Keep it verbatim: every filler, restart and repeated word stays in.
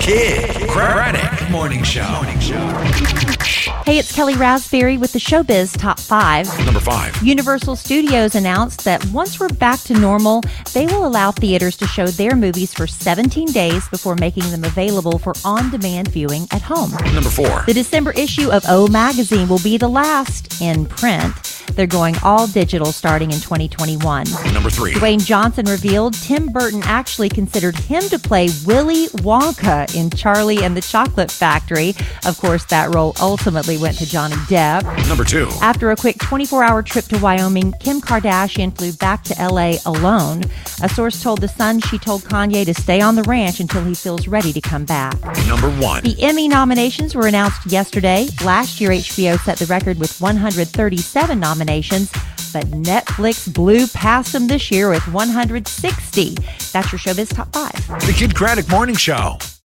Kid Craddock Morning Show. Morning Show. Hey, it's Kelly Raspberry with the Showbiz Top five. Number five. Universal Studios announced that once we're back to normal, they will allow theaters to show their movies for seventeen days before making them available for on-demand viewing at home. Number four. The December issue of O Magazine will be the last in print. They're going all digital starting in twenty twenty-one. Number three. Dwayne Johnson revealed Tim Burton actually considered him to play Willy Wonka in Charlie and the Chocolate Factory. Of course, that role ultimately went to Johnny Depp. Number two. After a quick twenty-four hour trip to Wyoming, Kim Kardashian flew back to L A alone. A source told The Sun she told Kanye to stay on the ranch until he feels ready to come back. Number one. The Emmy nominations were announced yesterday. Last year, H B O set the record with one hundred thirty-seven nominations, but Netflix blew past them this year with one hundred sixty. That's your Showbiz Top five. The Kid Craddock Morning Show.